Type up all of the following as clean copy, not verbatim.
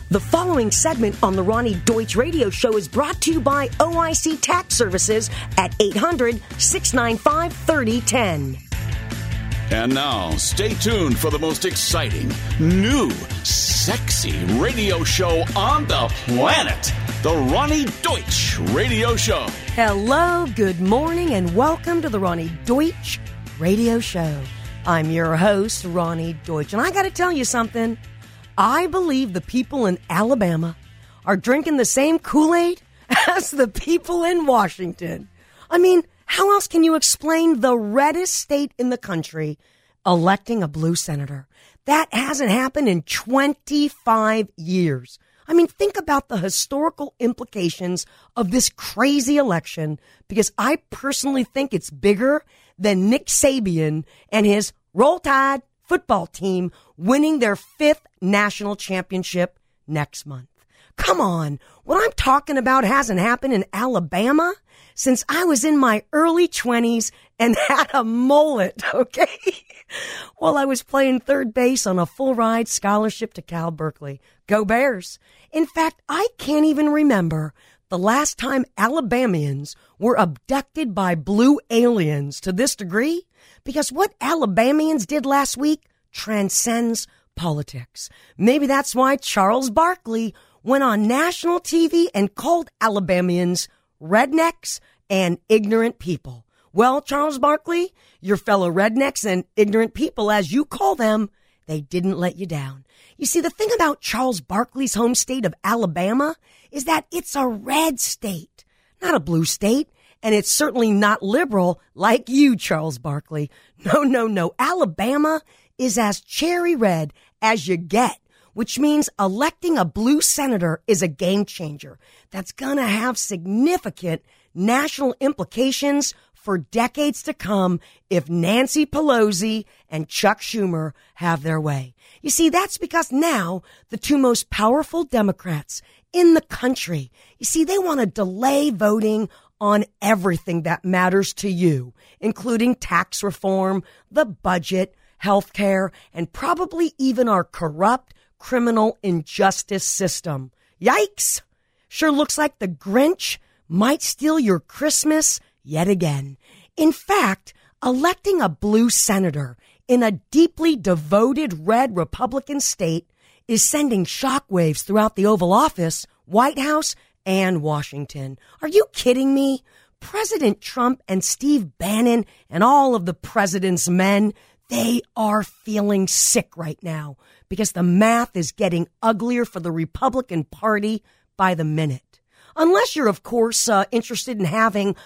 The following segment on the Ronnie Deutsch Radio Show is brought to you by OIC Tax Services at 800-695-3010. And now, stay tuned for the most exciting, new, sexy radio show on the planet. The Ronnie Deutsch Radio Show. Hello, good morning, and welcome to the Ronnie Deutsch Radio Show. I'm your host, Ronnie Deutsch, and I got to tell you something. I believe the people in Alabama are drinking the same Kool-Aid as the people in Washington. I mean, how else can you explain the reddest state in the country electing a blue senator? That hasn't happened in 25 years. I mean, think about the historical implications of this crazy election, because I personally think it's bigger than Nick Saban and his Roll Tide football team winning their 5th national championship next month. Come on, what I'm talking about hasn't happened in Alabama since I was in my early 20s and had a mullet, okay? While I was playing third base on a full-ride scholarship to Cal Berkeley. Go Bears. In fact, I can't even remember the last time Alabamians were abducted by blue aliens to this degree, because what Alabamians did last week transcends politics. Maybe that's why Charles Barkley went on national TV and called Alabamians rednecks and ignorant people. Well, Charles Barkley, your fellow rednecks and ignorant people, as you call them, they didn't let you down. You see, the thing about Charles Barkley's home state of Alabama is that it's a red state, not a blue state. And it's certainly not liberal like you, Charles Barkley. No. Alabama is as cherry red as you get, which means electing a blue senator is a game changer that's going to have significant national implications for decades to come if Nancy Pelosi and Chuck Schumer have their way. You see, that's because now the two most powerful Democrats in the country, you see, they want to delay voting on everything that matters to you, including tax reform, the budget, health care, and probably even our corrupt criminal injustice system. Yikes! Sure looks like the Grinch might steal your Christmas yet again. In fact, electing a blue senator in a deeply devoted red Republican state is sending shockwaves throughout the Oval Office, White House, and Washington. Are you kidding me? President Trump and Steve Bannon and all of the president's men, they are feeling sick right now because the math is getting uglier for the Republican Party by the minute. Unless you're, of course, interested in having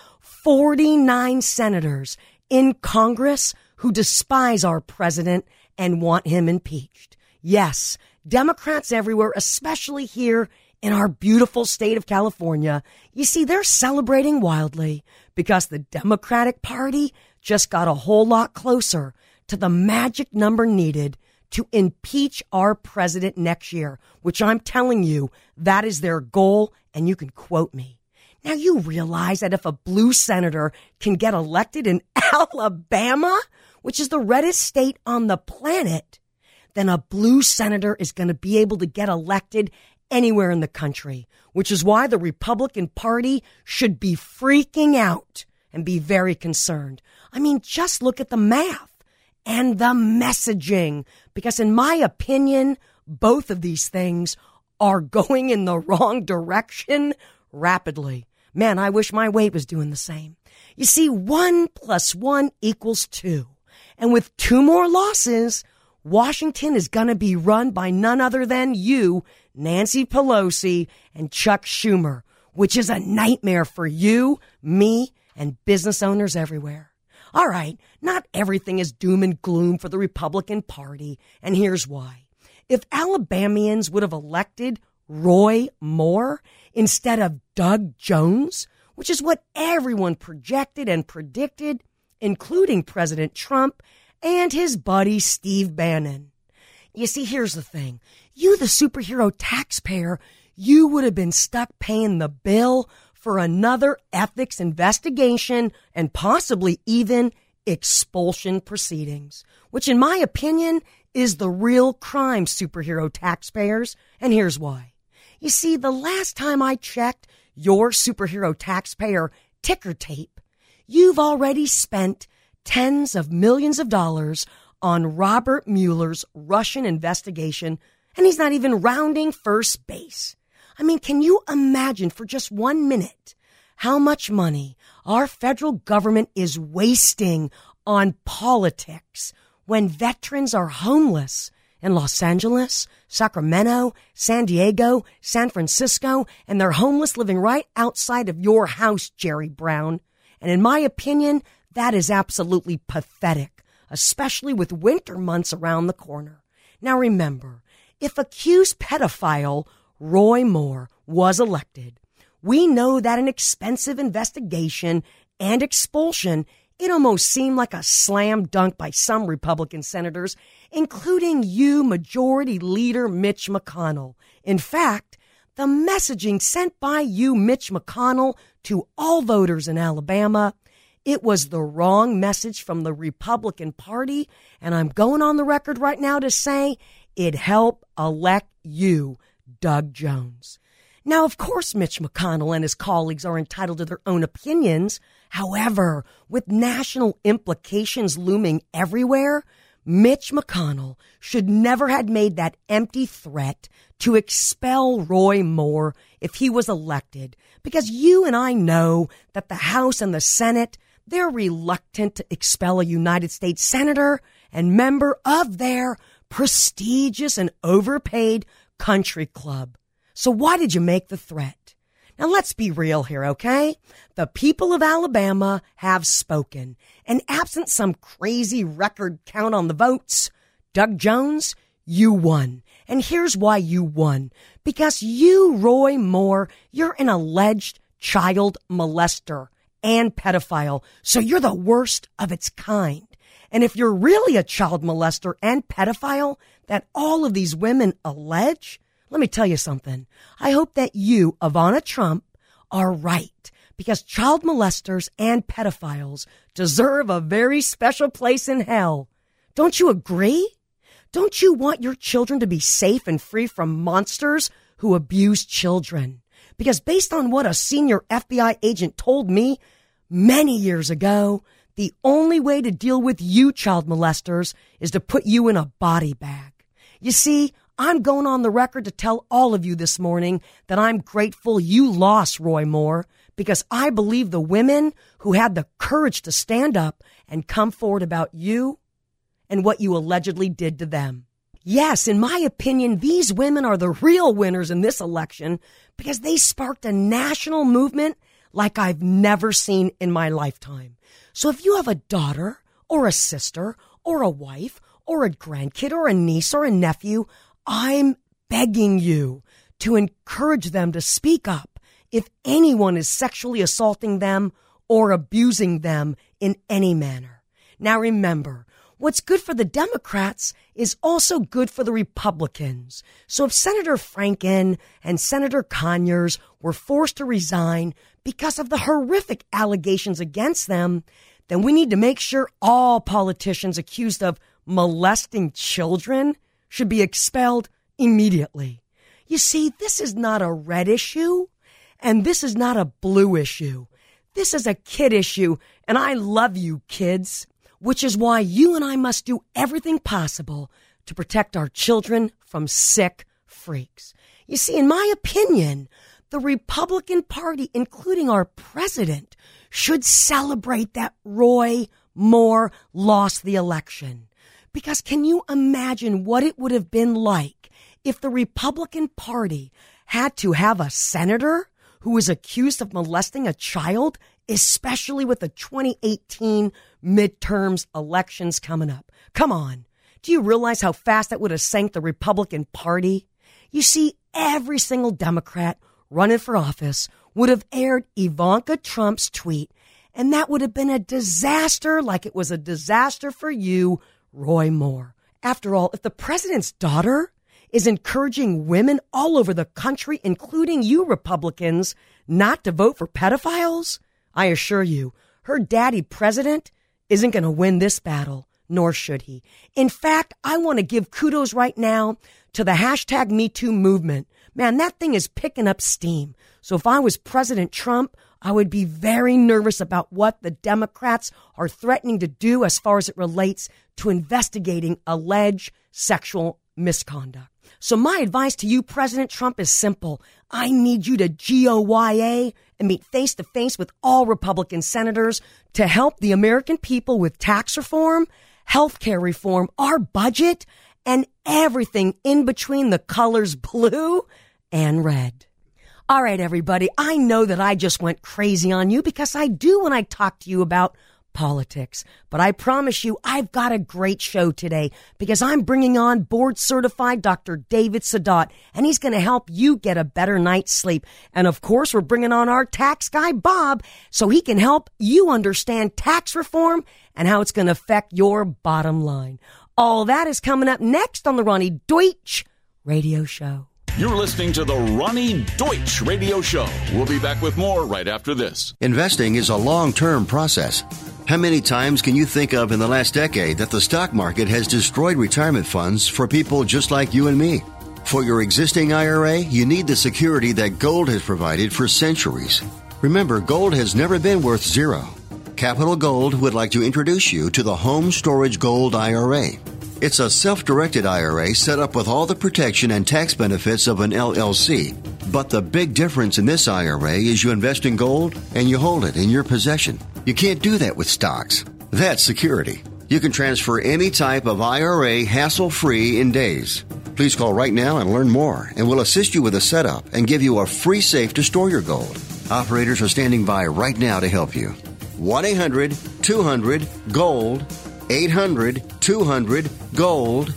49 senators in Congress who despise our president and want him impeached. Yes, Democrats everywhere, especially here in our beautiful state of California, you see, they're celebrating wildly because the Democratic Party just got a whole lot closer to the magic number needed to impeach our president next year, which I'm telling you, that is their goal, and you can quote me. Now, you realize that if a blue senator can get elected in Alabama, which is the reddest state on the planet, then a blue senator is going to be able to get elected anywhere in the country, which is why the Republican Party should be freaking out and be very concerned. I mean, just look at the math and the messaging, because in my opinion, both of these things are going in the wrong direction rapidly. Man, I wish my weight was doing the same. You see, 1 + 1 = 2. And with 2 more losses, Washington is going to be run by none other than you, Nancy Pelosi, and Chuck Schumer, which is a nightmare for you, me, and business owners everywhere. All right, not everything is doom and gloom for the Republican Party, and here's why. If Alabamians would have elected Roy Moore instead of Doug Jones, which is what everyone projected and predicted, including President Trump and his buddy Steve Bannon. You see, here's the thing. You, the superhero taxpayer, you would have been stuck paying the bill for another ethics investigation and possibly even expulsion proceedings, which in my opinion is the real crime, superhero taxpayers, and here's why. You see, the last time I checked your superhero taxpayer ticker tape, you've already spent tens of millions of dollars on Robert Mueller's Russian investigation, and he's not even rounding first base. I mean, can you imagine for just 1 minute how much money our federal government is wasting on politics when veterans are homeless in Los Angeles, Sacramento, San Diego, San Francisco, and they're homeless living right outside of your house, Jerry Brown? And in my opinion, that is absolutely pathetic, especially with winter months around the corner. Now remember, if accused pedophile Roy Moore was elected, we know that an expensive investigation and expulsion, it almost seemed like a slam dunk by some Republican senators, including you, Majority Leader Mitch McConnell. In fact, the messaging sent by you, Mitch McConnell, to all voters in Alabama, it was the wrong message from the Republican Party, and I'm going on the record right now to say it helped elect you, Doug Jones. Now, of course, Mitch McConnell and his colleagues are entitled to their own opinions. However, with national implications looming everywhere, Mitch McConnell should never have made that empty threat to expel Roy Moore if he was elected, because you and I know that the House and the Senate, they're reluctant to expel a United States senator and member of their prestigious and overpaid country club. So why did you make the threat? Now let's be real here, okay? The people of Alabama have spoken, and absent some crazy record count on the votes, Doug Jones, you won. And here's why you won. Because you, Roy Moore, you're an alleged child molester and pedophile, so you're the worst of its kind. And if you're really a child molester and pedophile that all of these women allege, let me tell you something. I hope that you, Ivana Trump, are right, because child molesters and pedophiles deserve a very special place in hell. Don't you agree? Don't you want your children to be safe and free from monsters who abuse children? Because based on what a senior FBI agent told me many years ago, the only way to deal with you child molesters is to put you in a body bag. You see, I'm going on the record to tell all of you this morning that I'm grateful you lost Roy Moore, because I believe the women who had the courage to stand up and come forward about you and what you allegedly did to them. Yes, in my opinion, these women are the real winners in this election because they sparked a national movement like I've never seen in my lifetime. So if you have a daughter or a sister or a wife or a grandkid or a niece or a nephew, I'm begging you to encourage them to speak up if anyone is sexually assaulting them or abusing them in any manner. Now remember, what's good for the Democrats is also good for the Republicans. So if Senator Franken and Senator Conyers were forced to resign because of the horrific allegations against them, then we need to make sure all politicians accused of molesting children should be expelled immediately. You see, this is not a red issue, and this is not a blue issue. This is a kid issue, and I love you, kids, which is why you and I must do everything possible to protect our children from sick freaks. You see, in my opinion, the Republican Party, including our president, should celebrate that Roy Moore lost the election. Because can you imagine what it would have been like if the Republican Party had to have a senator who was accused of molesting a child, especially with the 2018 midterms elections coming up? Come on. Do you realize how fast that would have sank the Republican Party? You see, every single Democrat running for office would have aired Ivanka Trump's tweet, and that would have been a disaster like it was a disaster for you, Roy Moore. After all, if the president's daughter is encouraging women all over the country, including you Republicans, not to vote for pedophiles, I assure you, her daddy president isn't going to win this battle. nor should he. In fact, I want to give kudos right now to the hashtag #MeToo movement. Man, that thing is picking up steam. So if I was President Trump, I would be very nervous about what the Democrats are threatening to do as far as it relates to investigating alleged sexual misconduct. So my advice to you, President Trump, is simple. I need you to GOYA and meet face to face with all Republican senators to help the American people with tax reform, healthcare reform, our budget, and everything in between the colors blue and red. All right, everybody, I know that I just went crazy on you because I do when I talk to you about politics. But I promise you, I've got a great show today because I'm bringing on board-certified Dr. David Sadat, and he's going to help you get a better night's sleep. And, of course, we're bringing on our tax guy, Bob, so he can help you understand tax reform and how it's going to affect your bottom line. All that is coming up next on the Ronnie Deutsch Radio Show. You're listening to the Ronnie Deutsch Radio Show. We'll be back with more right after this. Investing is a long-term process. How many times can you think of in the last decade that the stock market has destroyed retirement funds for people just like you and me? For your existing IRA, you need the security that gold has provided for centuries. Remember, gold has never been worth zero. Capital Gold would like to introduce you to the Home Storage Gold IRA. It's a self-directed IRA set up with all the protection and tax benefits of an LLC. But the big difference in this IRA is you invest in gold and you hold it in your possession. You can't do that with stocks. That's security. You can transfer any type of IRA hassle-free in days. Please call right now and learn more, and we'll assist you with a setup and give you a free safe to store your gold. Operators are standing by right now to help you. 1-800-200-GOLD. 800-200-GOLD.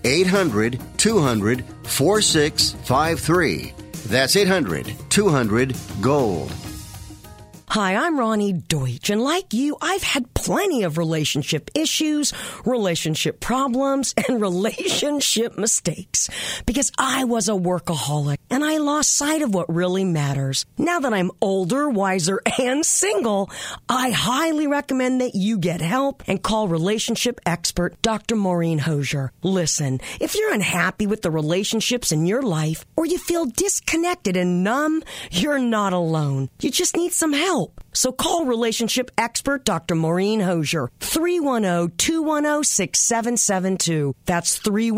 800-200-4653. That's 800-200-GOLD. Hi, I'm Ronnie Deutsch, and like you, I've had plenty of relationship issues, relationship problems, and relationship mistakes because I was a workaholic and I lost sight of what really matters. Now that I'm older, wiser, and single, I highly recommend that you get help and call relationship expert Dr. Maureen Hosier. Listen, if you're unhappy with the relationships in your life or you feel disconnected and numb, you're not alone. You just need some help. So call relationship expert Dr. Maureen Hosier, 310-210-6772. That's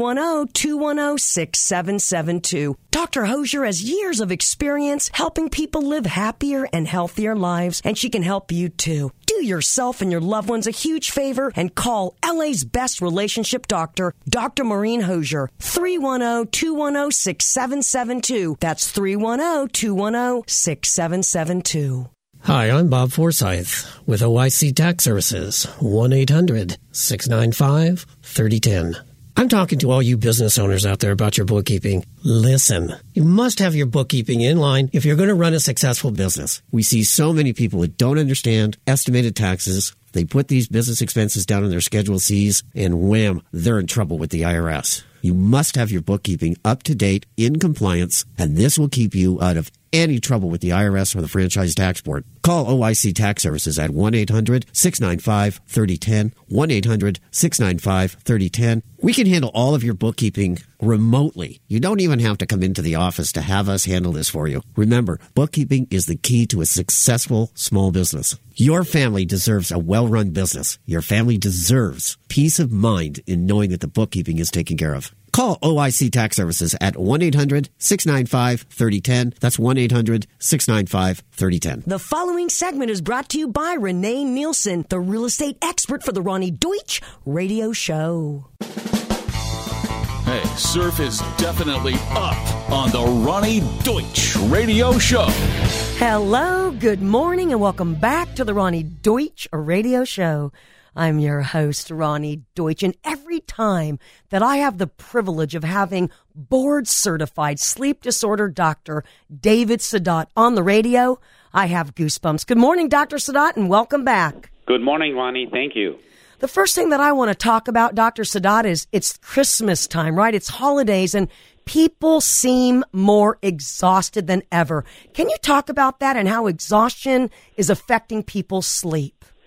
310-210-6772. Dr. Hosier has years of experience helping people live happier and healthier lives, and she can help you too. Do yourself and your loved ones a huge favor and call LA's best relationship doctor, Dr. Maureen Hosier, 310-210-6772. That's 310-210-6772. Hi, I'm Bob Forsyth with OIC Tax Services, 1-800-695-3010. I'm talking to all you business owners out there about your bookkeeping. Listen, you must have your bookkeeping in line if you're going to run a successful business. We see so many people that don't understand estimated taxes. They put these business expenses down on their Schedule Cs, and wham, they're in trouble with the IRS. You must have your bookkeeping up to date, in compliance, and this will keep you out of any trouble with the IRS or the Franchise Tax Board. Call OIC Tax Services at 1-800-695-3010, 1-800-695-3010. We can handle all of your bookkeeping remotely. You don't even have to come into the office to have us handle this for you. Remember, bookkeeping is the key to a successful small business. Your family deserves a well-run business. Your family deserves peace of mind in knowing that the bookkeeping is taken care of. Call OIC Tax Services at 1-800-695-3010. That's 1-800-695-3010. The following segment is brought to you by Renee Nielsen, the real estate expert for the Ronnie Deutsch Radio Show. Hey, surf is definitely up on the Ronnie Deutsch Radio Show. Hello, good morning, and welcome back to the Ronnie Deutsch Radio Show. I'm your host, Ronnie Deutsch, and every time that I have the privilege of having board-certified sleep disorder doctor David Sadat on the radio, I have goosebumps. Good morning, Dr. Sadat, and welcome back. Good morning, Ronnie. Thank you. The first thing that I want to talk about, Dr. Sadat, is it's Christmas time, right? It's holidays, and people seem more exhausted than ever. Can you talk about that and how exhaustion is affecting people's sleep?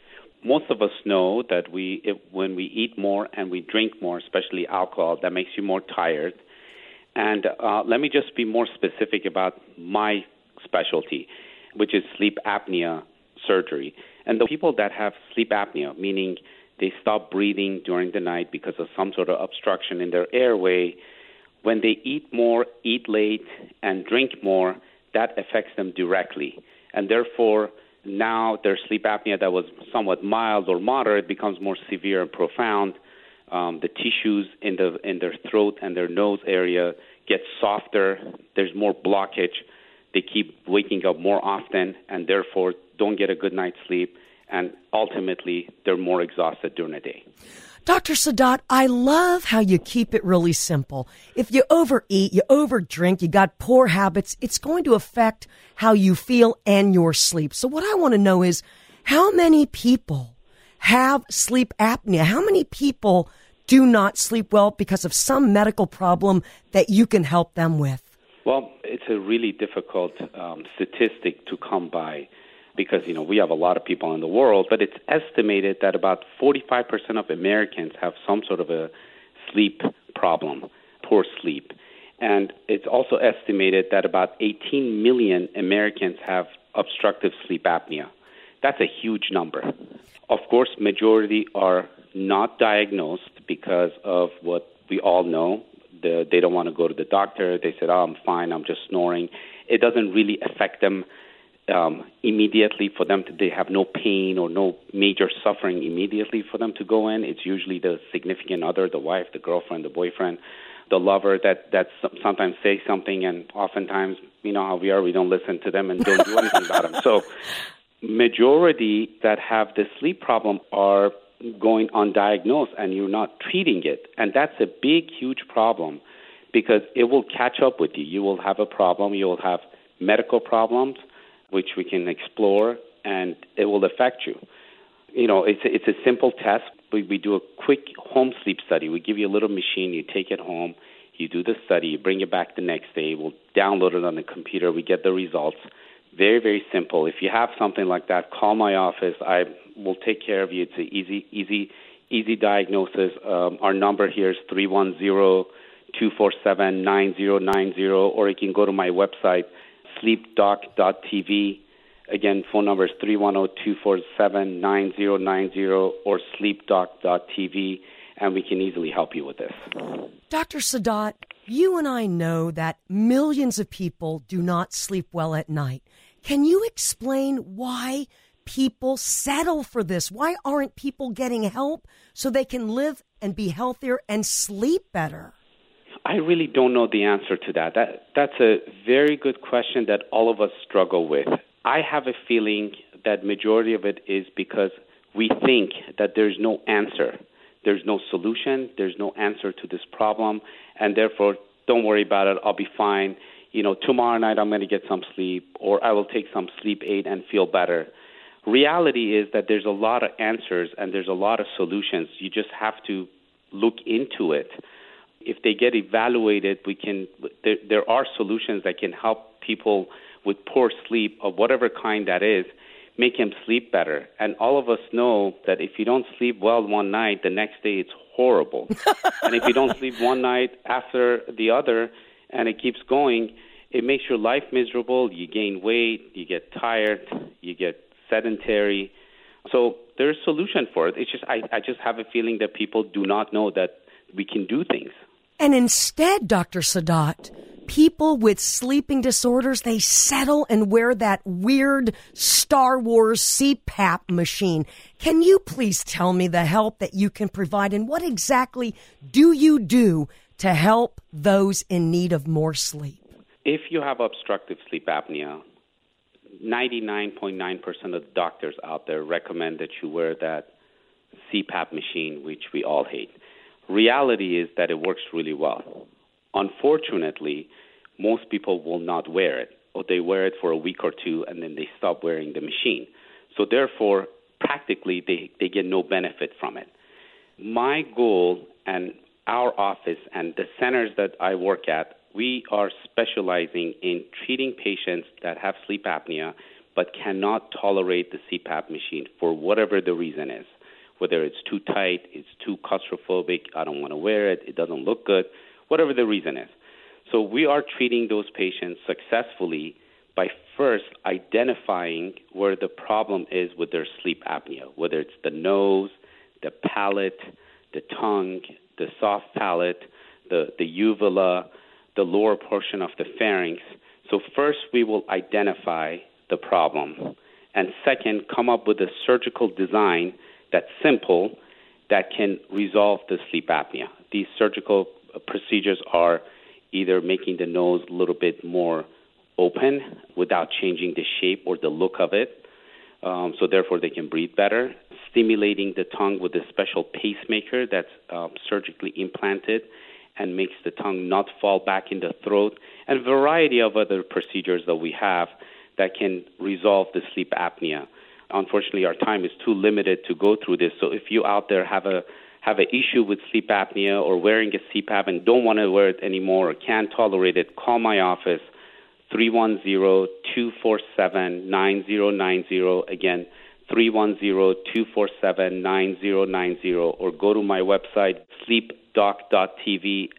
most of us know that when we eat more and we drink more, especially alcohol, that makes you more tired. And let me just be more specific about my specialty, which is sleep apnea surgery. And the people that have sleep apnea, meaning they stop breathing during the night because of some sort of obstruction in their airway, when they eat more, eat late, and drink more, that affects them directly. And therefore, now their sleep apnea that was somewhat mild or moderate becomes more severe and profound. The tissues in their throat and their nose area get softer. There's more blockage. They keep waking up more often and therefore don't get a good night's sleep. And ultimately, they're more exhausted during the day. Dr. Sadat, I love how you keep it really simple. If you overeat, you overdrink, you got poor habits, it's going to affect how you feel and your sleep. So what I want to know is, how many people have sleep apnea? How many people do not sleep well because of some medical problem that you can help them with? Well, it's a really difficult statistic to come by, because, we have a lot of people in the world, but it's estimated that about 45% of Americans have some sort of a sleep problem, poor sleep. And it's also estimated that about 18 million Americans have obstructive sleep apnea. That's a huge number. Of course, majority are not diagnosed because of what we all know. They don't want to go to the doctor. They said, I'm fine, I'm just snoring. It doesn't really affect them immediately for them they have no pain or no major suffering immediately for them to go in. It's usually the significant other, the wife, the girlfriend, the boyfriend, the lover that sometimes say something, and oftentimes, you know how we are, we don't listen to them and don't do anything about them. So majority that have this sleep problem are going undiagnosed and you're not treating it. And that's a big, huge problem, because it will catch up with you. You will have a problem. You will have medical problems, which we can explore, and it will affect you. It's a simple test. We do a quick home sleep study. We give you a little machine. You take it home. You do the study. You bring it back the next day. We'll download it on the computer. We get the results. Very, very simple. If you have something like that, call my office. I will take care of you. It's an easy diagnosis. Our number here is 310-247-9090, or you can go to my website, sleepdoc.tv. Again, phone number is 310-247-9090 or sleepdoc.tv, and we can easily help you with this. Dr. Sadat, you and I know that millions of people do not sleep well at night. Can you explain why people settle for this? Why aren't people getting help so they can live and be healthier and sleep better? I really don't know the answer to that. That's a very good question that all of us struggle with. I have a feeling that majority of it is because we think that there's no answer. There's no solution. There's no answer to this problem. And therefore, don't worry about it. I'll be fine. Tomorrow night I'm going to get some sleep, or I will take some sleep aid and feel better. Reality is that there's a lot of answers and there's a lot of solutions. You just have to look into it. If they get evaluated, there are solutions that can help people with poor sleep of whatever kind that is, make them sleep better. And all of us know that if you don't sleep well one night, the next day it's horrible. And if you don't sleep one night after the other and it keeps going, it makes your life miserable. You gain weight, you get tired, you get sedentary. So there's a solution for it. It's just I just have a feeling that people do not know that we can do things. And instead, Dr. Sadat, people with sleeping disorders, they settle and wear that weird Star Wars CPAP machine. Can you please tell me the help that you can provide, and what exactly do you do to help those in need of more sleep? If you have obstructive sleep apnea, 99.9% of the doctors out there recommend that you wear that CPAP machine, which we all hate. Reality is that it works really well. Unfortunately, most people will not wear it, or they wear it for a week or two and then they stop wearing the machine. So therefore, practically, they get no benefit from it. My goal and our office and the centers that I work at, we are specializing in treating patients that have sleep apnea, but cannot tolerate the CPAP machine for whatever the reason is. Whether it's too tight, it's too claustrophobic, I don't want to wear it, it doesn't look good, whatever the reason is. So we are treating those patients successfully by first identifying where the problem is with their sleep apnea, whether it's the nose, the palate, the tongue, the soft palate, the uvula, the lower portion of the pharynx. So first we will identify the problem, and second, come up with a surgical design that's simple that can resolve the sleep apnea. These surgical procedures are either making the nose a little bit more open without changing the shape or the look of it, so therefore they can breathe better, stimulating the tongue with a special pacemaker that's surgically implanted and makes the tongue not fall back in the throat, and a variety of other procedures that we have that can resolve the sleep apnea. Unfortunately, our time is too limited to go through this, so if you out there have an issue with sleep apnea or wearing a CPAP and don't want to wear it anymore or can't tolerate it, call my office, 310-247-9090. Again, 310-247-9090, or go to my website, sleepdoc.tv,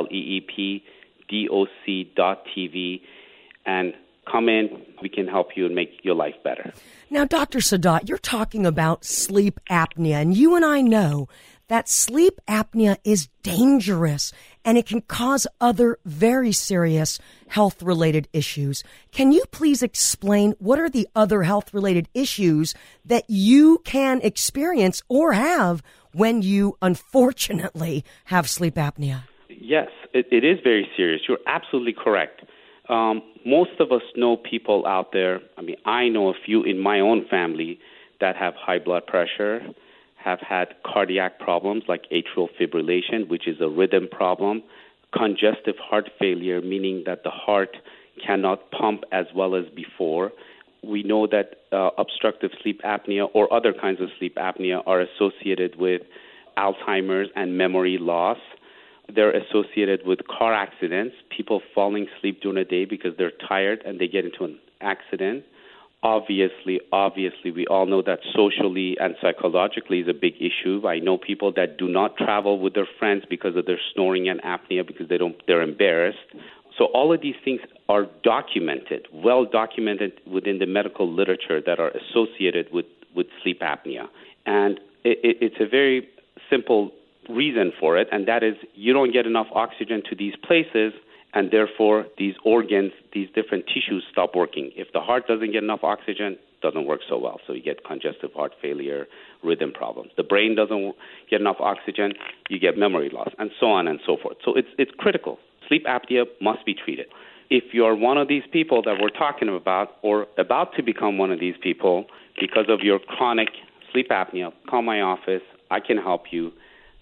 sleepdoc.tv, and come in. We can help you and make your life better. Now, Dr. Sadat, you're talking about sleep apnea, and you and I know that sleep apnea is dangerous and it can cause other very serious health-related issues. Can you please explain what are the other health-related issues that you can experience or have when you unfortunately have sleep apnea? Yes, it is very serious. You're absolutely correct. Most of us know people out there. I mean, I know a few in my own family that have high blood pressure, have had cardiac problems like atrial fibrillation, which is a rhythm problem, congestive heart failure, meaning that the heart cannot pump as well as before. We know that obstructive sleep apnea or other kinds of sleep apnea are associated with Alzheimer's and memory loss. They're associated with car accidents, people falling asleep during the day because they're tired and they get into an accident. Obviously, we all know that socially and psychologically is a big issue. I know people that do not travel with their friends because of their snoring and apnea because they're embarrassed. So all of these things are documented, well documented within the medical literature that are associated with sleep apnea. And it's a very simple reason for it, and that is you don't get enough oxygen to these places, and therefore these organs, these different tissues stop working. If the heart doesn't get enough oxygen, it doesn't work so well. So you get congestive heart failure, rhythm problems. The brain doesn't get enough oxygen, you get memory loss, and so on and so forth. So it's critical. Sleep apnea must be treated. If you're one of these people that we're talking about or about to become one of these people because of your chronic sleep apnea, call my office. I can help you.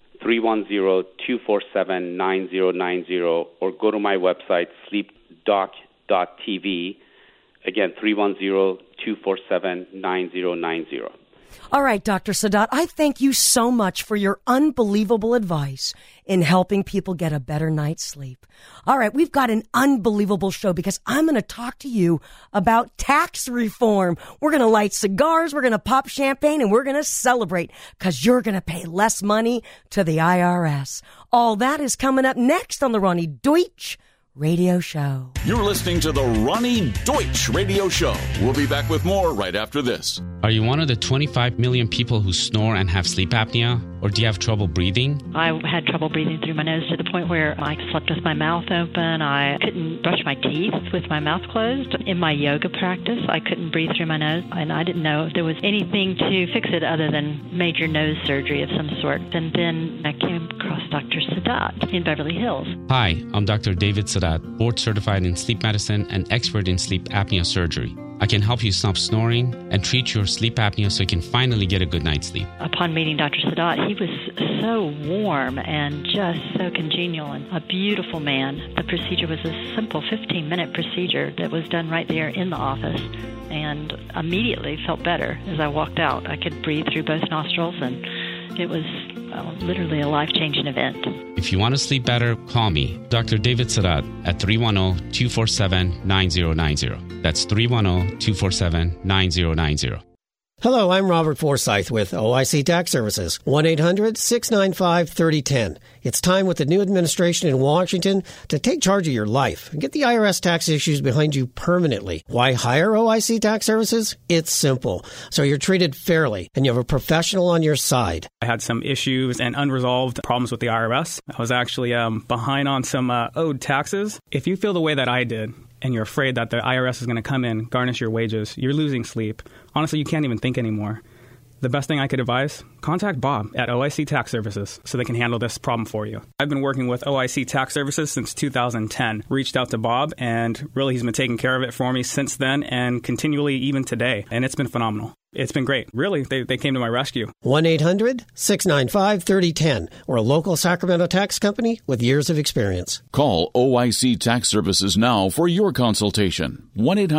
310-247-9090, or go to my website, sleepdoc.tv. Again, 310-247-9090. All right, Dr. Sadat, I thank you so much for your unbelievable advice in helping people get a better night's sleep. All right, we've got an unbelievable show because I'm going to talk to you about tax reform. We're going to light cigars, we're going to pop champagne, and we're going to celebrate because you're going to pay less money to the IRS. All that is coming up next on the Ronnie Deutsch Radio Show. You're listening to the Ronnie Deutsch Radio Show. We'll be back with more right after this. Are you one of the 25 million people who snore and have sleep apnea? Or do you have trouble breathing? I had trouble breathing through my nose to the point where I slept with my mouth open. I couldn't brush my teeth with my mouth closed. In my yoga practice, I couldn't breathe through my nose, and I didn't know if there was anything to fix it other than major nose surgery of some sort. And then I came across Dr. Sadat in Beverly Hills. Hi, I'm Dr. David Sadat, board certified in sleep medicine and expert in sleep apnea surgery. I can help you stop snoring and treat your sleep apnea so you can finally get a good night's sleep. Upon meeting Dr. Sadat, he was so warm and just so congenial and a beautiful man. The procedure was a simple 15-minute procedure that was done right there in the office, and immediately felt better as I walked out. I could breathe through both nostrils and It was literally a life-changing event. If you want to sleep better, call me, Dr. David Sadat, at 310-247-9090. That's 310-247-9090. Hello, I'm Robert Forsythe with OIC Tax Services, 1-800-695-3010. It's time with the new administration in Washington to take charge of your life and get the IRS tax issues behind you permanently. Why hire OIC Tax Services? It's simple. So you're treated fairly and you have a professional on your side. I had some issues and unresolved problems with the IRS. I was actually behind on some owed taxes. If you feel the way that I did, and you're afraid that the IRS is going to come in, garnish your wages, you're losing sleep. Honestly, you can't even think anymore. The best thing I could advise, contact Bob at OIC Tax Services so they can handle this problem for you. I've been working with OIC Tax Services since 2010. Reached out to Bob, and really he's been taking care of it for me since then and continually even today. And it's been phenomenal. It's been great. Really, they came to my rescue. 1-800-695-3010. We're a local Sacramento tax company with years of experience. Call OIC Tax Services now for your consultation.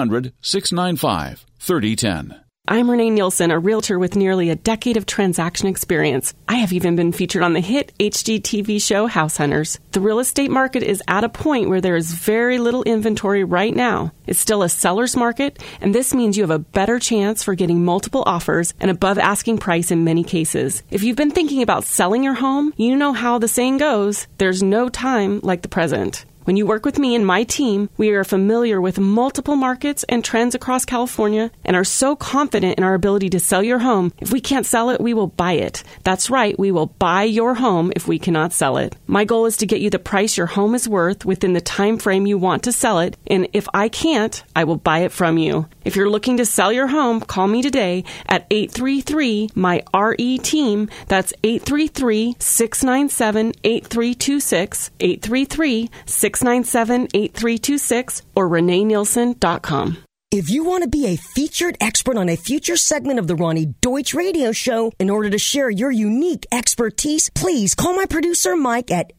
1-800-695-3010. I'm Renee Nielsen, a realtor with nearly a decade of transaction experience. I have even been featured on the hit HGTV show House Hunters. The real estate market is at a point where there is very little inventory right now. It's still a seller's market, and this means you have a better chance for getting multiple offers and above asking price in many cases. If you've been thinking about selling your home, you know how the saying goes, there's no time like the present. When you work with me and my team, we are familiar with multiple markets and trends across California and are so confident in our ability to sell your home. If we can't sell it, we will buy it. That's right, we will buy your home if we cannot sell it. My goal is to get you the price your home is worth within the time frame you want to sell it, and if I can't, I will buy it from you. If you're looking to sell your home, call me today at 833-MY-RE-TEAM. That's 833-697-8326, 833-697-8326, or ReneeNielsen.com. If you want to be a featured expert on a future segment of the Ronnie Deutsch Radio Show, in order to share your unique expertise, please call my producer Mike at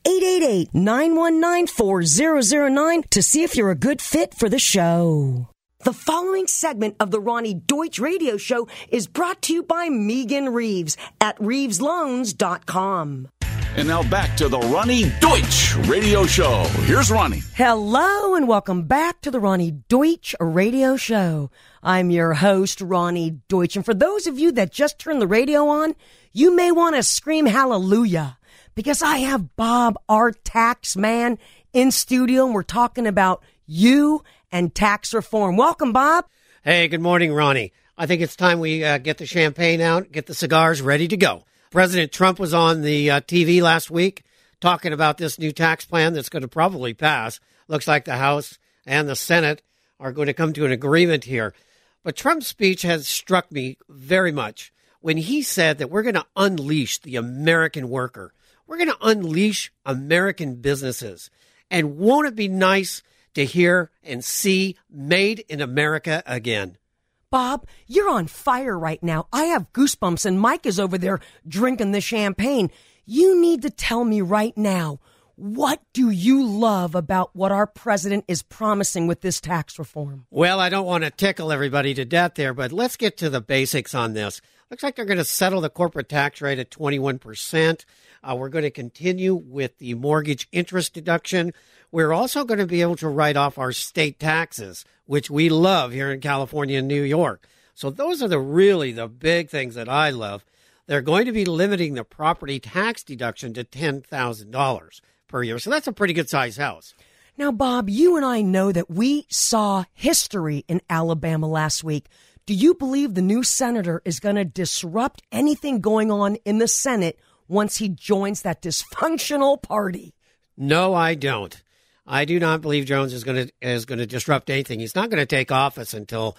888-919-4009 to see if you're a good fit for the show. The following segment of the Ronnie Deutsch Radio Show is brought to you by Megan Reeves at ReevesLoans.com. And now back to the Ronnie Deutsch Radio Show. Here's Ronnie. Hello and welcome back to the Ronnie Deutsch Radio Show. I'm your host, Ronnie Deutsch. And for those of you that just turned the radio on, you may want to scream hallelujah because I have Bob, our tax man, in studio, and we're talking about you and tax reform. Welcome, Bob. Hey, good morning, Ronnie. I think it's time we get the champagne out, get the cigars ready to go. President Trump was on the TV last week talking about this new tax plan that's going to probably pass. Looks like the House and the Senate are going to come to an agreement here. But Trump's speech has struck me very much when he said that we're going to unleash the American worker. We're going to unleash American businesses. And won't it be nice to hear and see Made in America again? Bob, you're on fire right now. I have goosebumps, and Mike is over there drinking the champagne. You need to tell me right now, what do you love about what our president is promising with this tax reform? Well, I don't want to tickle everybody to death there, but let's get to the basics on this. Looks like they're going to settle the corporate tax rate at 21%. We're going to continue with the mortgage interest deduction. We're also going to be able to write off our state taxes, which we love here in California and New York. So those are the big things that I love. They're going to be limiting the property tax deduction to $10,000 per year. So that's a pretty good-sized house. Now, Bob, you and I know that we saw history in Alabama last week. Do you believe the new senator is going to disrupt anything going on in the Senate once he joins that dysfunctional party? No, I don't. I do not believe Jones is going to disrupt anything. He's not going to take office until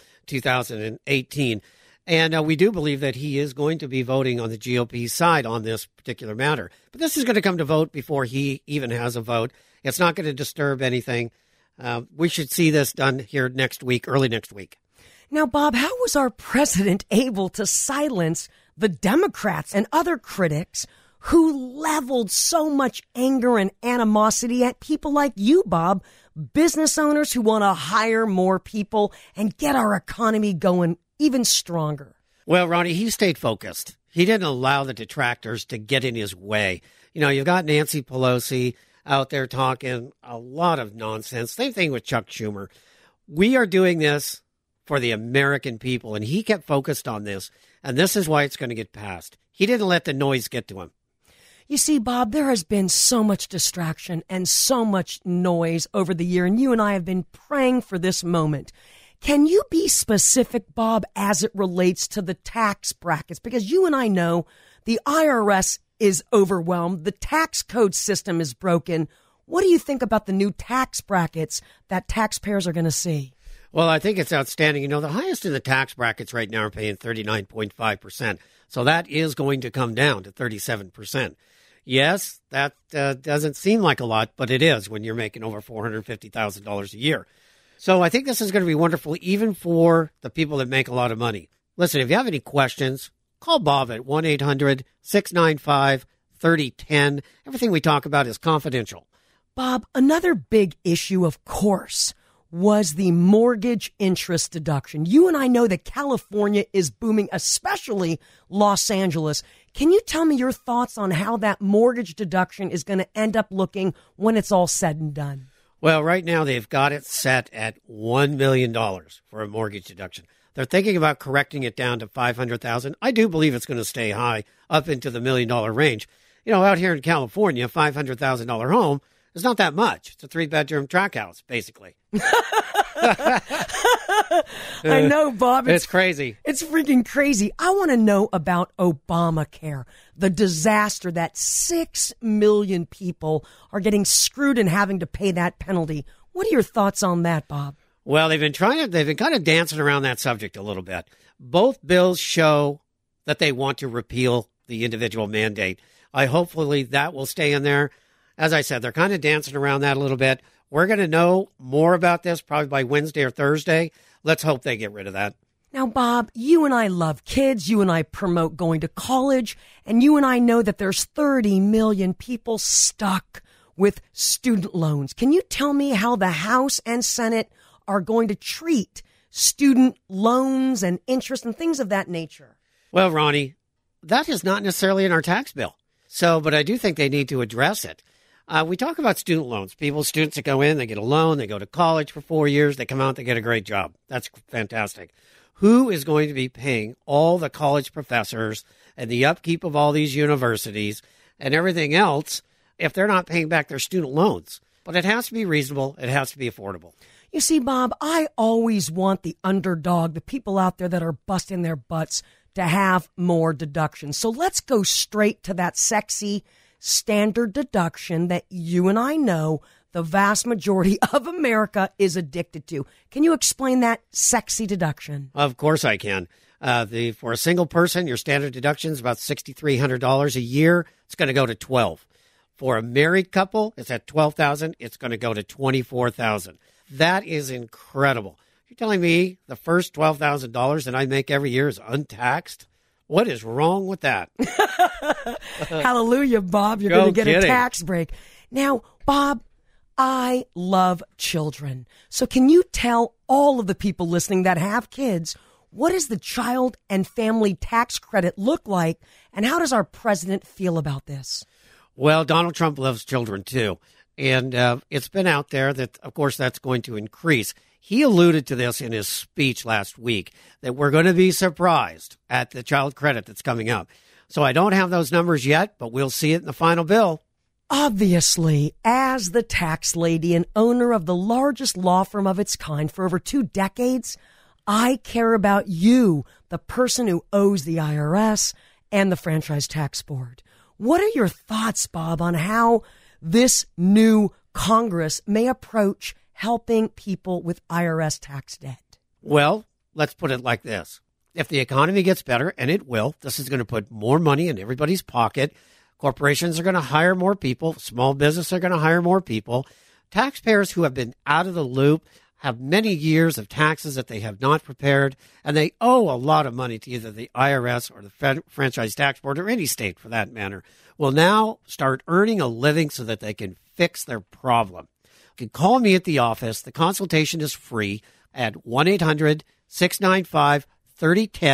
2018. And we do believe that he is going to be voting on the GOP side on this particular matter. But this is going to come to vote before he even has a vote. It's not going to disturb anything. We should see this done here next week, early next week. Now, Bob, how was our president able to silence the Democrats and other critics who leveled so much anger and animosity at people like you, Bob, business owners who want to hire more people and get our economy going even stronger? Well, Ronnie, he stayed focused. He didn't allow the detractors to get in his way. You know, you've got Nancy Pelosi out there talking a lot of nonsense. Same thing with Chuck Schumer. We are doing this for the American people, and he kept focused on this, and this is why it's going to get passed. He didn't let the noise get to him. You see, Bob, there has been so much distraction and so much noise over the year, and you and I have been praying for this moment. Can you be specific, Bob, as it relates to the tax brackets? Because you and I know the IRS is overwhelmed. The tax code system is broken. What do you think about the new tax brackets that taxpayers are going to see? Well, I think it's outstanding. You know, the highest in the tax brackets right now are paying 39.5%. So that is going to come down to 37%. Yes, that doesn't seem like a lot, but it is when you're making over $450,000 a year. So I think this is going to be wonderful, even for the people that make a lot of money. Listen, if you have any questions, call Bob at 1-800-695-3010. Everything we talk about is confidential. Bob, another big issue, of course, was the mortgage interest deduction. You and I know that California is booming, especially Los Angeles. Can you tell me your thoughts on how that mortgage deduction is going to end up looking when it's all said and done? Well, right now they've got it set at $1 million for a mortgage deduction. They're thinking about correcting it down to $500,000. I do believe it's going to stay high up into the $1 million range. You know, out here in California, a $500,000 home is not that much. It's a 3-bedroom track house, basically. I know, Bob. It's crazy. It's freaking crazy. I want to know about Obamacare, the disaster that 6 million people are getting screwed and having to pay that penalty. What are your thoughts on that, Bob? Well, they've been kind of dancing around that subject a little bit. Both bills show that they want to repeal the individual mandate. Hopefully that will stay in there. As I said, they're kind of dancing around that a little bit. We're going to know more about this probably by Wednesday or Thursday. Let's hope they get rid of that. Now, Bob, you and I love kids. You and I promote going to college. And you and I know that there's 30 million people stuck with student loans. Can you tell me how the House and Senate are going to treat student loans and interest and things of that nature? Well, Ronnie, that is not necessarily in our tax bill. But I do think they need to address it. We talk about student loans. Students that go in, they get a loan, they go to college for 4 years, they come out, they get a great job. That's fantastic. Who is going to be paying all the college professors and the upkeep of all these universities and everything else if they're not paying back their student loans? But it has to be reasonable. It has to be affordable. You see, Bob, I always want the underdog, the people out there that are busting their butts, to have more deductions. So let's go straight to that sexy standard deduction that you and I know the vast majority of America is addicted to. Can you explain that sexy deduction? Of course I can. For a single person, your standard deduction is about $6,300 a year. It's going to go to $12,000. For a married couple, it's at $12,000. It's going to go to $24,000. That is incredible. You're telling me the first $12,000 that I make every year is untaxed? What is wrong with that? Hallelujah, Bob. You're going to get a tax break. Now, Bob, I love children. So can you tell all of the people listening that have kids, what does the child and family tax credit look like, and how does our president feel about this? Well, Donald Trump loves children, too. And it's been out there that, of course, that's going to increase. He alluded to this in his speech last week, that we're going to be surprised at the child credit that's coming up. So I don't have those numbers yet, but we'll see it in the final bill. Obviously, as the tax lady and owner of the largest law firm of its kind for over 2 decades, I care about you, the person who owes the IRS and the Franchise Tax Board. What are your thoughts, Bob, on how this new Congress may approach helping people with IRS tax debt? Well, let's put it like this. If the economy gets better, and it will, this is going to put more money in everybody's pocket. Corporations are going to hire more people. Small business are going to hire more people. Taxpayers who have been out of the loop have many years of taxes that they have not prepared, and they owe a lot of money to either the IRS or the Franchise Tax Board or any state for that matter, will now start earning a living so that they can fix their problem. You can call me at the office. The consultation is free at 1-800-695-3010.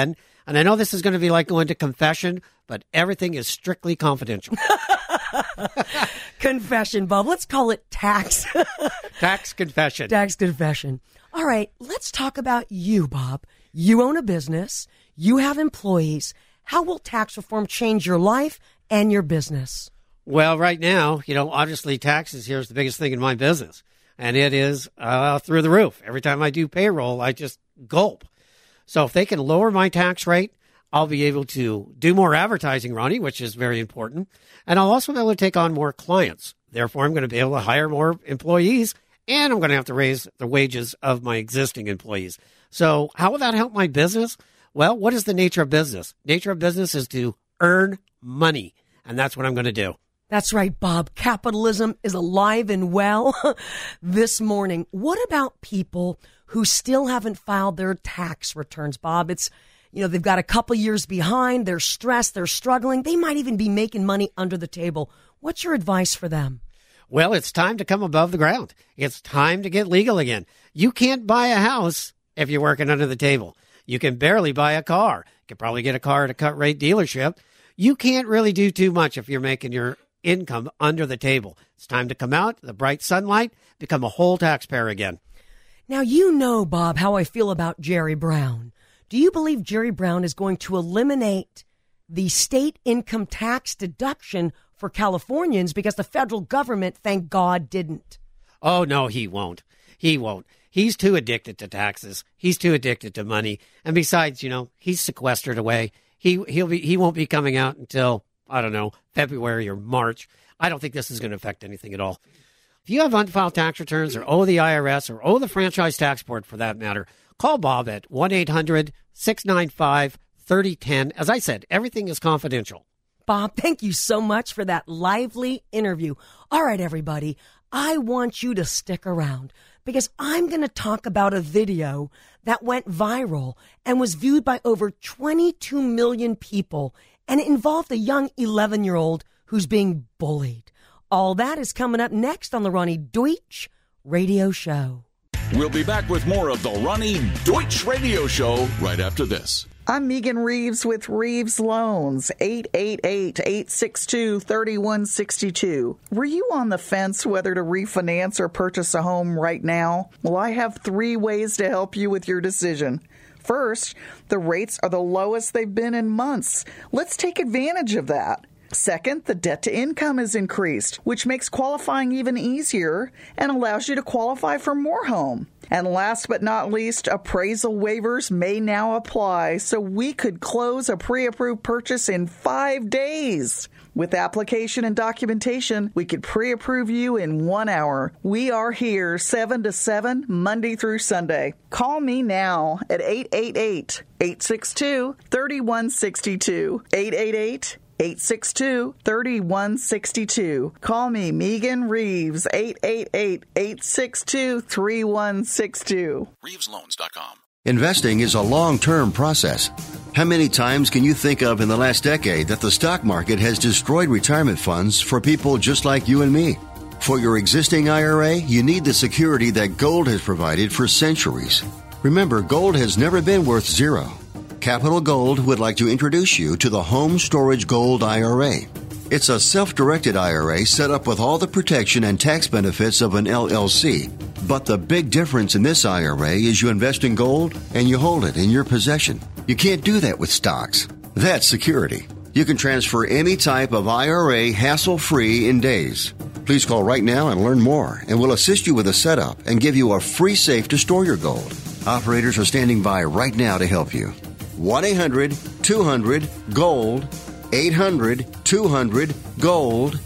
And I know this is going to be like going to confession, but everything is strictly confidential. Confession, Bob. Let's call it tax. Tax confession. Tax confession. All right, let's talk about you, Bob. You own a business. You have employees. How will tax reform change your life and your business? Well, right now, obviously taxes here is the biggest thing in my business. And it is through the roof. Every time I do payroll, I just gulp. So if they can lower my tax rate, I'll be able to do more advertising, Ronnie, which is very important. And I'll also be able to take on more clients. Therefore, I'm going to be able to hire more employees, and I'm going to have to raise the wages of my existing employees. So how will that help my business? Well, what is the nature of business? Nature of business is to earn money, and that's what I'm going to do. That's right, Bob. Capitalism is alive and well this morning. What about people who still haven't filed their tax returns, Bob? It's, they've got a couple years behind. They're stressed. They're struggling. They might even be making money under the table. What's your advice for them? Well, it's time to come above the ground. It's time to get legal again. You can't buy a house if you're working under the table. You can barely buy a car. You can probably get a car at a cut-rate dealership. You can't really do too much if you're making your income under the table. It's time to come out, the bright sunlight, become a whole taxpayer again. Now, Bob, how I feel about Jerry Brown. Do you believe Jerry Brown is going to eliminate the state income tax deduction for Californians because the federal government, thank God, didn't? Oh, no, he won't. He won't. He's too addicted to taxes. He's too addicted to money. And besides, he's sequestered away. He won't be coming out until, I don't know, February or March. I don't think this is going to affect anything at all. If you have unfiled tax returns or owe the IRS or owe the Franchise Tax Board for that matter, call Bob at 1-800-695-3010. As I said, everything is confidential. Bob, thank you so much for that lively interview. All right, everybody, I want you to stick around because I'm going to talk about a video that went viral and was viewed by over 22 million people, and it involved a young 11-year-old who's being bullied. All that is coming up next on the Ronnie Deutsch Radio Show. We'll be back with more of the Ronnie Deutsch Radio Show right after this. I'm Megan Reeves with Reeves Loans, 888-862-3162. Were you on the fence whether to refinance or purchase a home right now? Well, I have 3 ways to help you with your decision. First, the rates are the lowest they've been in months. Let's take advantage of that. Second, the debt to income is increased, which makes qualifying even easier and allows you to qualify for more home. And last but not least, appraisal waivers may now apply, so we could close a pre-approved purchase in 5 days. With application and documentation, we could pre-approve you in 1 hour. We are here 7 to 7, Monday through Sunday. Call me now at 888-862-3162. 888-862-3162. Call me, Megan Reeves, 888-862-3162. ReevesLoans.com. Investing is a long-term process. How many times can you think of in the last decade that the stock market has destroyed retirement funds for people just like you and me? For your existing IRA, you need the security that gold has provided for centuries. Remember, gold has never been worth zero. Capital Gold would like to introduce you to the Home Storage Gold IRA. It's a self-directed IRA set up with all the protection and tax benefits of an LLC. But the big difference in this IRA is you invest in gold and you hold it in your possession. You can't do that with stocks. That's security. You can transfer any type of IRA hassle-free in days. Please call right now and learn more, and we'll assist you with a setup and give you a free safe to store your gold. Operators are standing by right now to help you. 1-800-200-GOLD, 800-200-GOLD,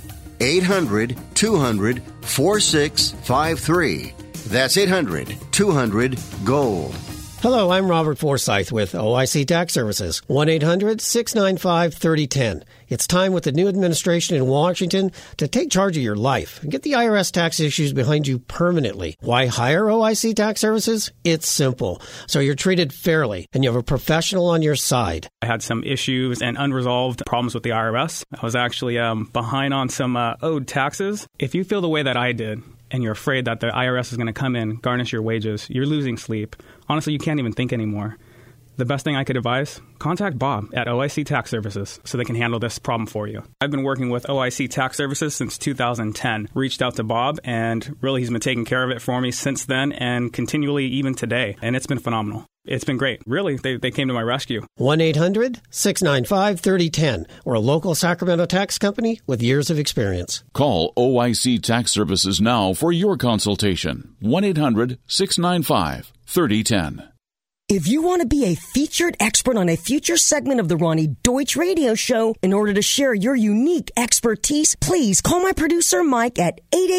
800-200-4653. That's 800-200-GOLD. Hello, I'm Robert Forsyth with OIC Tax Services, 1-800-695-3010. It's time with the new administration in Washington to take charge of your life and get the IRS tax issues behind you permanently. Why hire OIC Tax Services? It's simple. So you're treated fairly and you have a professional on your side. I had some issues and unresolved problems with the IRS. I was actually behind on some owed taxes. If you feel the way that I did, and you're afraid that the IRS is going to come in, garnish your wages, you're losing sleep. Honestly, you can't even think anymore. The best thing I could advise, contact Bob at OIC Tax Services so they can handle this problem for you. I've been working with OIC Tax Services since 2010. Reached out to Bob, and really he's been taking care of it for me since then and continually even today. And it's been phenomenal. It's been great. Really, they came to my rescue. 1-800-695-3010 or a local Sacramento tax company with years of experience. Call OIC Tax Services now for your consultation. 1-800-695-3010. If you want to be a featured expert on a future segment of the Ronnie Deutsch Radio Show in order to share your unique expertise, please call my producer Mike at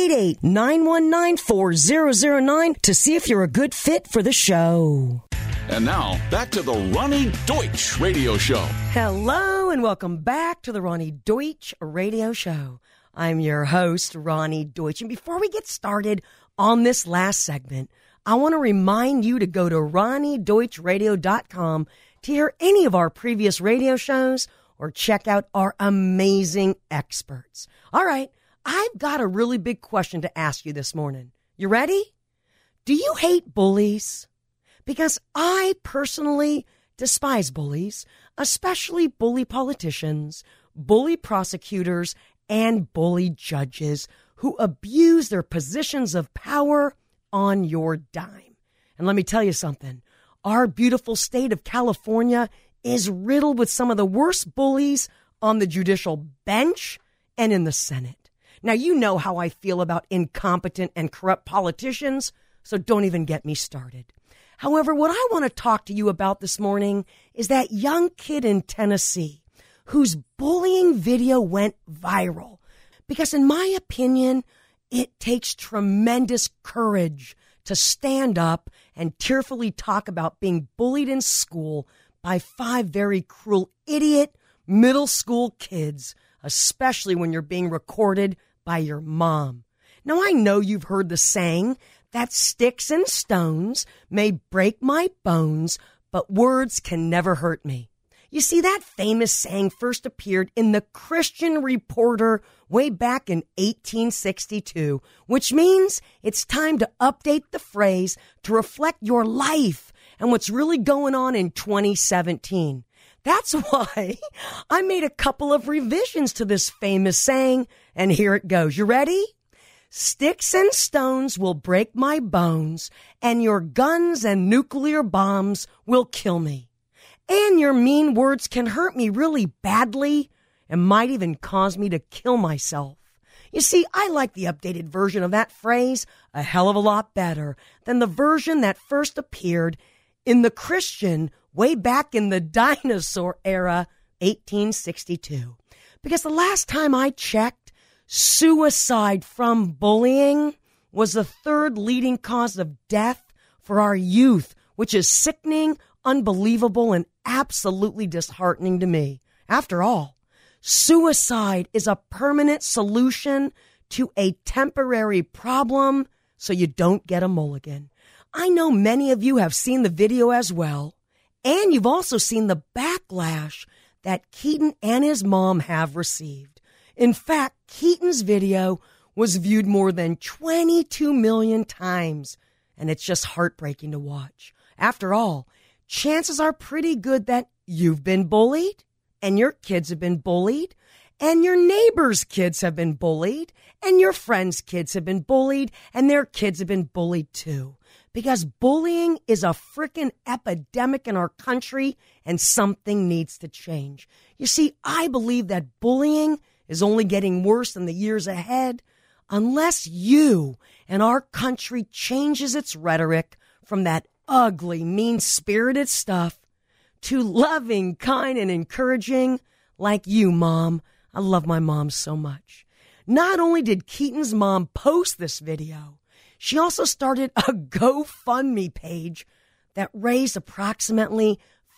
888-919-4009 to see if you're a good fit for the show. And now, back to the Ronnie Deutsch Radio Show. Hello and welcome back to the Ronnie Deutsch Radio Show. I'm your host, Ronnie Deutsch. And before we get started on this last segment, I want to remind you to go to RonnieDeutschRadio.com to hear any of our previous radio shows or check out our amazing experts. All right, I've got a really big question to ask you this morning. You ready? Do you hate bullies? Because I personally despise bullies, especially bully politicians, bully prosecutors, and bully judges who abuse their positions of power on your dime. And let me tell you something. Our beautiful state of California is riddled with some of the worst bullies on the judicial bench and in the Senate. Now, you know how I feel about incompetent and corrupt politicians, so don't even get me started. However, what I want to talk to you about this morning is that young kid in Tennessee whose bullying video went viral. Because in my opinion, it takes tremendous courage to stand up and tearfully talk about being bullied in school by 5 very cruel, idiot middle school kids, especially when you're being recorded by your mom. Now, I know you've heard the saying that sticks and stones may break my bones, but words can never hurt me. You see, that famous saying first appeared in the Christian Reporter way back in 1862, which means it's time to update the phrase to reflect your life and what's really going on in 2017. That's why I made a couple of revisions to this famous saying, and here it goes. You ready? Sticks and stones will break my bones, and your guns and nuclear bombs will kill me. And your mean words can hurt me really badly and might even cause me to kill myself. You see, I like the updated version of that phrase a hell of a lot better than the version that first appeared in the Christian way back in the dinosaur era, 1862. Because the last time I checked, suicide from bullying was the 3rd leading cause of death for our youth, which is sickening, unbelievable, and absolutely disheartening to me. After all, suicide is a permanent solution to a temporary problem, so you don't get a mulligan. I know many of you have seen the video as well, and you've also seen the backlash that Keaton and his mom have received. In fact, Keaton's video was viewed more than 22 million times, and it's just heartbreaking to watch. After all, chances are pretty good that you've been bullied, and your kids have been bullied, and your neighbors' kids have been bullied, and your friends' kids have been bullied, and their kids have been bullied too. Because bullying is a frickin' epidemic in our country, and something needs to change. You see, I believe that bullying is only getting worse in the years ahead unless you and our country changes its rhetoric from that ugly, mean-spirited stuff to loving, kind, and encouraging like you, Mom. I love my mom so much. Not only did Keaton's mom post this video, she also started a GoFundMe page that raised approximately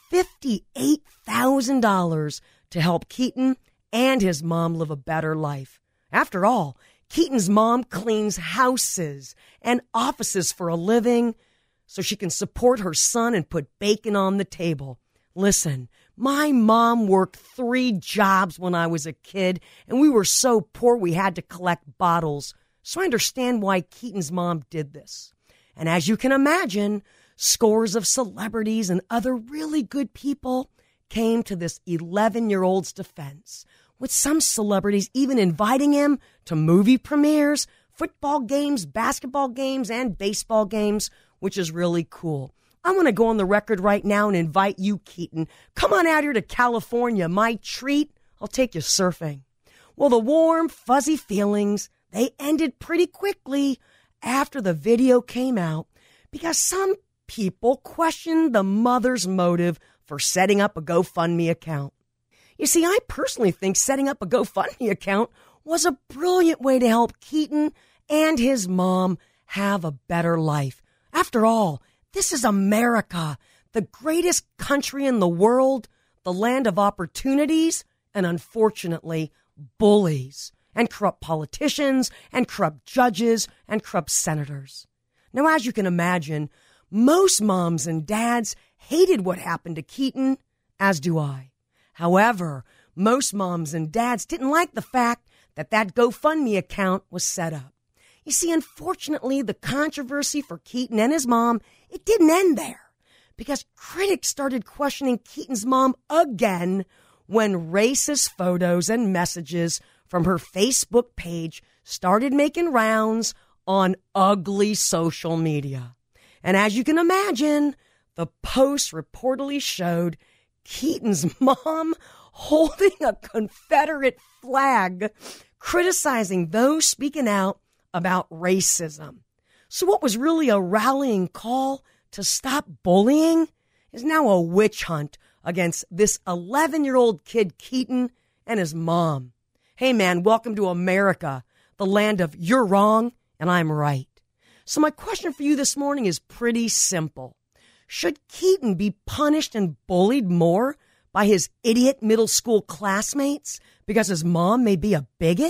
$58,000 to help Keaton and his mom live a better life. After all, Keaton's mom cleans houses and offices for a living so she can support her son and put bacon on the table. Listen, my mom worked 3 jobs when I was a kid, and we were so poor we had to collect bottles. So I understand why Keaton's mom did this. And as you can imagine, Scores of celebrities and other really good people came to this 11-year-old's defense, with some celebrities even inviting him to movie premieres, football games, basketball games, and baseball games, which is really cool. I'm going to go on the record right now and invite you, Keaton. Come on out here to California. My treat, I'll take you surfing. Well, the warm, fuzzy feelings, they ended pretty quickly after the video came out because some people questioned the mother's motive for setting up a GoFundMe account. You see, I personally think setting up a GoFundMe account was a brilliant way to help Keaton and his mom have a better life. After all, this is America, the greatest country in the world, the land of opportunities, and unfortunately, bullies, and corrupt politicians, and corrupt judges, and corrupt senators. Now, as you can imagine, most moms and dads hated what happened to Keaton, as do I. However, most moms and dads didn't like the fact that that GoFundMe account was set up. You see, unfortunately, the controversy for Keaton and his mom, it didn't end there, because critics started questioning Keaton's mom again when racist photos and messages from her Facebook page started making rounds on ugly social media. And as you can imagine, the post reportedly showed Keaton's mom holding a Confederate flag, criticizing those speaking out about racism. So what was really a rallying call to stop bullying is now a witch hunt against this 11-year-old kid, Keaton, and his mom. Hey, man, welcome to America, the land of you're wrong and I'm right. So my question for you this morning is pretty simple. Should Keaton be punished and bullied more by his idiot middle school classmates because his mom may be a bigot?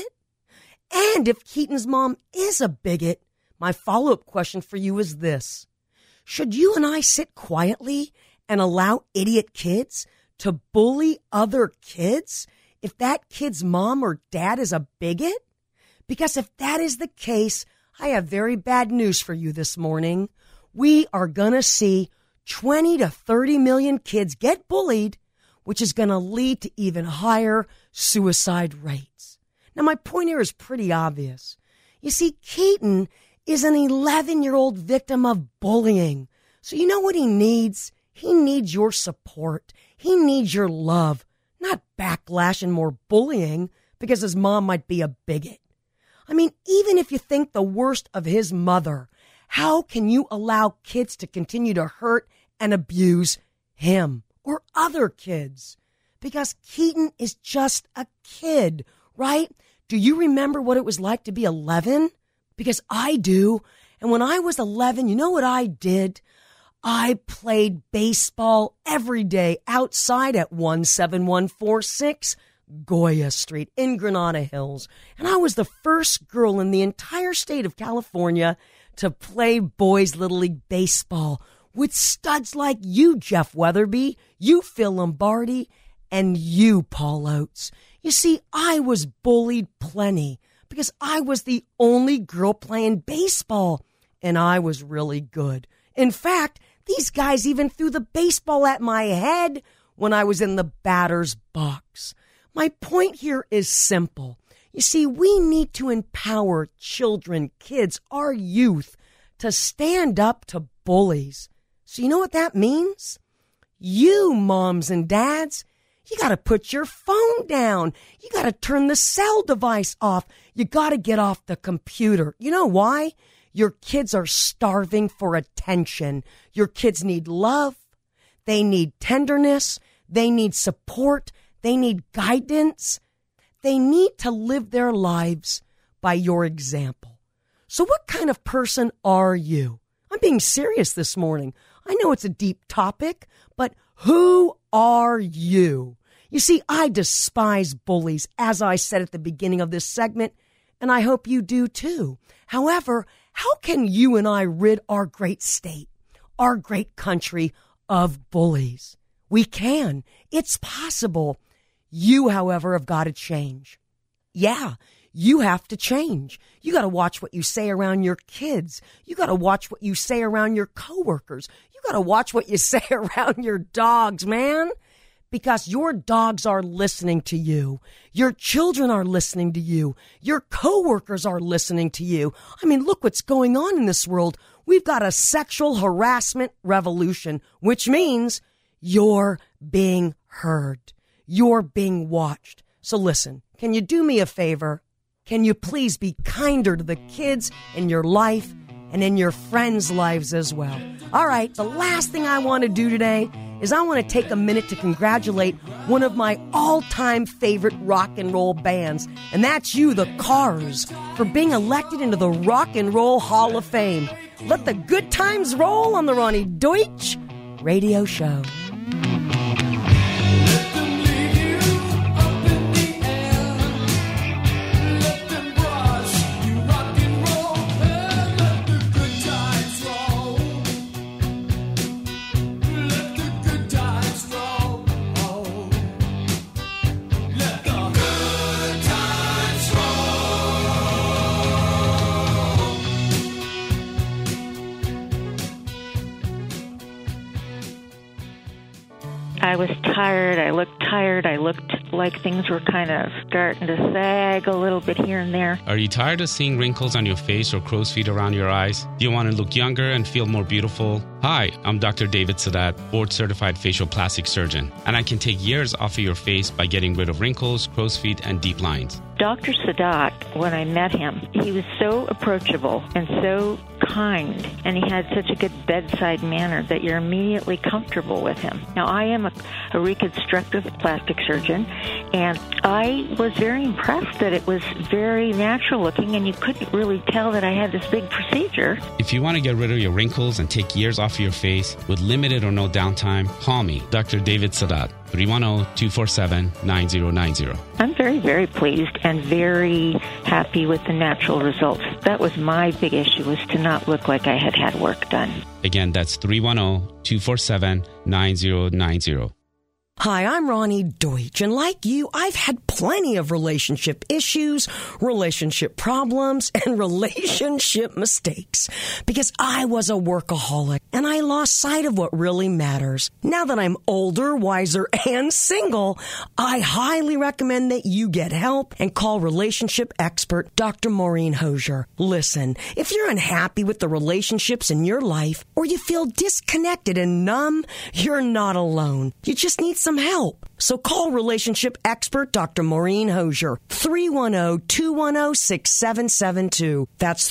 And if Keaton's mom is a bigot, my follow-up question for you is this. Should you and I sit quietly and allow idiot kids to bully other kids if that kid's mom or dad is a bigot? Because if that is the case, I have very bad news for you this morning. We are going to see 20 to 30 million kids get bullied, which is going to lead to even higher suicide rates. Now, my point here is pretty obvious. You see, Keaton is an 11-year-old victim of bullying. So you know what he needs? He needs your support. He needs your love, not backlash and more bullying because his mom might be a bigot. I mean, even if you think the worst of his mother, how can you allow kids to continue to hurt and abuse him or other kids? Because Keaton is just a kid, right? Do you remember what it was like to be 11? Because I do. And when I was 11, you know what I did? I played baseball every day outside at 17146 Goya Street in Granada Hills. And I was the first girl in the entire state of California to play boys' Little League baseball with studs like you, Jeff Weatherby, you, Phil Lombardi, and you, Paul Oates. You see, I was bullied plenty because I was the only girl playing baseball, and I was really good. In fact, these guys even threw the baseball at my head when I was in the batter's box. My point here is simple. You see, we need to empower children, kids, our youth to stand up to bullies. So you know what that means? You, moms and dads, you got to put your phone down. You got to turn the cell device off. You got to get off the computer. You know why? Your kids are starving for attention. Your kids need love. They need tenderness. They need support. They need guidance. They need to live their lives by your example. So what kind of person are you? I'm being serious this morning. I know it's a deep topic, but who are you? You see, I despise bullies, as I said at the beginning of this segment, and I hope you do too. However, how can you and I rid our great state, our great country, of bullies? We can. It's possible. You, however, have got to change. Yeah, you have to change. You got to watch what you say around your kids. You got to watch what you say around your coworkers. You got to watch what you say around your dogs, man. Because your dogs are listening to you. Your children are listening to you. Your coworkers are listening to you. I mean, look what's going on in this world. We've got a sexual harassment revolution, which means you're being heard. You're being watched. So listen, can you do me a favor? Can you please be kinder to the kids in your life and in your friends' lives as well? All right, the last thing I want to do today is I want to take a minute to congratulate one of my all-time favorite rock and roll bands, and that's you, the Cars, for being elected into the Rock and Roll Hall of Fame. Let the good times roll on the Ronnie Deutsch Radio Show. I was tired. I looked tired. I looked like things were kind of starting to sag a little bit here and there. Are you tired of seeing wrinkles on your face or crow's feet around your eyes? Do you want to look younger and feel more beautiful? Hi, I'm Dr. David Sadat, board-certified facial plastic surgeon, and I can take years off of your face by getting rid of wrinkles, crow's feet, and deep lines. Dr. Sadat, when I met him, he was so approachable and so kind, and he had such a good bedside manner that you're immediately comfortable with him. Now, I am a reconstructive plastic surgeon, and I was very impressed that it was very natural looking, and you couldn't really tell that I had this big procedure. If you want to get rid of your wrinkles and take years off of your face with limited or no downtime, call me, Dr. David Sadat, 310-247-9090. I'm very, very pleased and very happy with the natural results. That was my big issue, was to not look like I had had work done. Again, that's 310-247-9090. Hi, I'm Ronnie Deutsch, and like you, I've had plenty of relationship issues, relationship problems, and relationship mistakes because I was a workaholic and I lost sight of what really matters. Now that I'm older, wiser, and single, I highly recommend that you get help and call relationship expert Dr. Maureen Hosier. Listen, if you're unhappy with the relationships in your life or you feel disconnected and numb, you're not alone. You just need some help. So call relationship expert Dr. Maureen Hosier, 310-210-6772. That's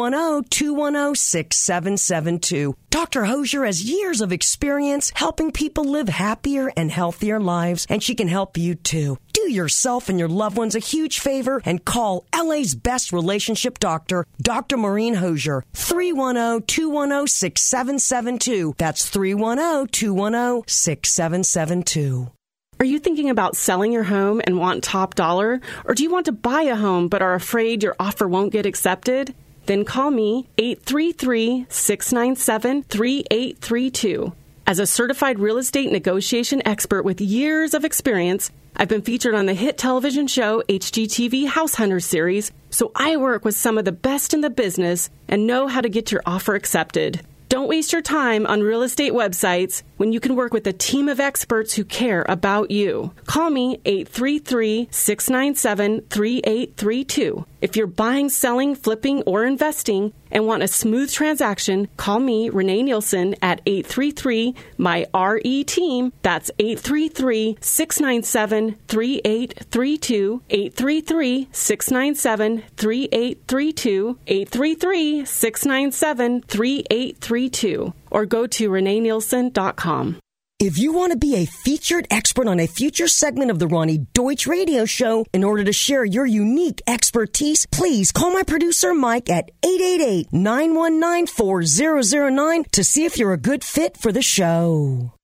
310-210-6772. Dr. Hosier has years of experience helping people live happier and healthier lives, and she can help you too. Do yourself and your loved ones a huge favor and call LA's best relationship doctor, Dr. Maureen Hosier, 310-210-6772. That's 310-210-6772. Are you thinking about selling your home and want top dollar? Or do you want to buy a home but are afraid your offer won't get accepted? Then call me, 833-697-3832. As a certified real estate negotiation expert with years of experience, I've been featured on the hit television show HGTV House Hunters series, so I work with some of the best in the business and know how to get your offer accepted. Don't waste your time on real estate websites when you can work with a team of experts who care about you. Call me, 833-697-3832. If you're buying, selling, flipping, or investing and want a smooth transaction, call me, Renee Nielsen, at 833-MY-RE-TEAM. That's 833-697-3832, 833-697-3832, 833-697-3832, or go to ReneeNielsen.com. If you want to be a featured expert on a future segment of the Ronnie Deutsch Radio Show in order to share your unique expertise, please call my producer Mike at 888-919-4009 to see if you're a good fit for the show.